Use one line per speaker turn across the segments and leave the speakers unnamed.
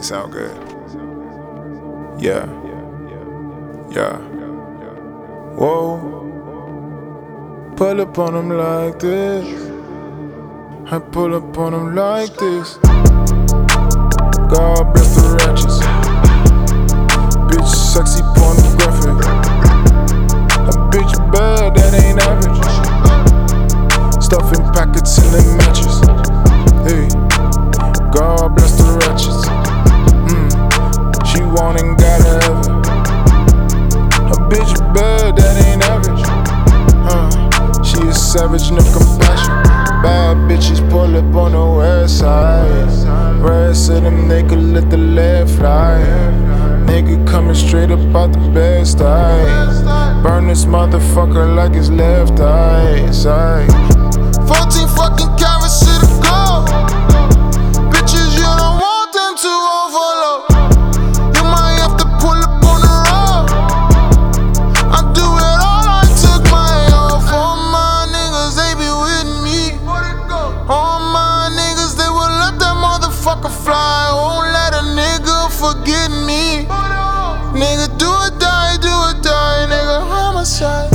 It sound good. Yeah. Yeah. Whoa. Pull up on them like this. I pull up on them like this. God bless the righteous. Bitch sexy pornographic. A bitch bad, that ain't average. Stuffing packets in the matches. Hey, God bless the righteous. She want and gotta have it. A bitch bad, that ain't average. She is savage, no compassion. Bad bitches pull up on the west side. Rest of them nigga let the lead fly. Nigga coming straight up out the best eye. Burn this motherfucker like his left eye. Side. 14 fucking carats to the goal. Bitches, you don't want them to overload. You might have to pull up on the road. I do it all, I took my off. All my niggas, they be with me. All my niggas, they will let that motherfucker fly. Won't let a nigga forget me. Nigga, do or die, nigga, homicide.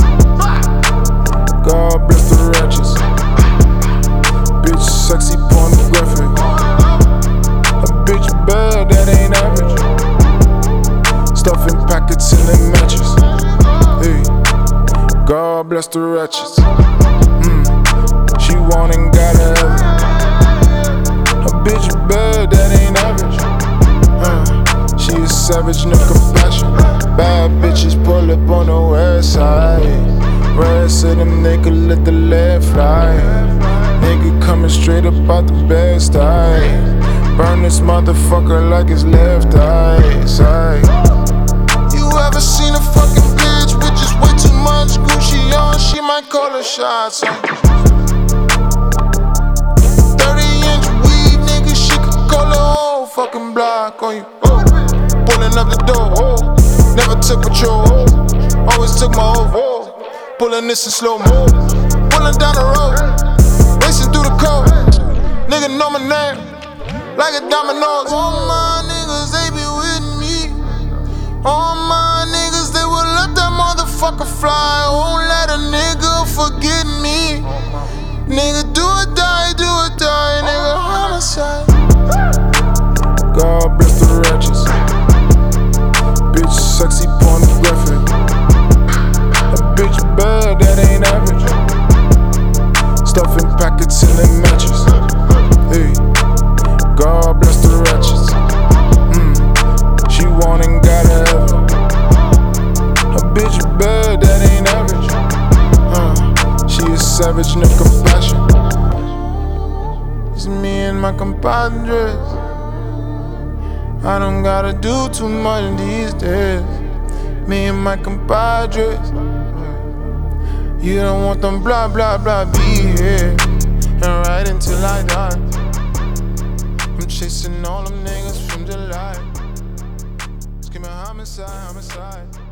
God bless the righteous. Bitch sexy pornographic. A bitch bad, that ain't average. Stuffing packets in the matches. Hey, God bless the righteous. She want and gotta have it. A bitch bad, that ain't average. She is savage, no compassion. Bad bitches pull up on the west side. Rest of them nigga let the lead fly. Nigga coming straight up out the best eye. Burn this motherfucker like his left eye. Side. You ever seen a fucking bitch with just way too much Gucci on? She might call her shots. 30-inch weave, nigga, she could call her whole fucking block on you. Pulling up the door, never took patrol, always took my oath. Pulling this in slow mo, pulling down the road, racing through the cold. Nigga know my name, like a dominoes. All my niggas, they be with me. All my niggas, they will let that motherfucker fly. Won't let a nigga forget me. Nigga, do or die, nigga, homicide. God bless the righteous. Bitch sexy pornographic. A bitch bad, that ain't average. Stuffing packets in the matches. Hey, God bless the righteous. She want and gotta have it. A bitch bad, that ain't average. She is savage, no compassion. It's me and my compadres. I don't gotta do too much these days. Me and my compadres. You don't want them blah blah blah be here and right until I die. I'm chasing all them niggas from July. Screaming homicide, homicide.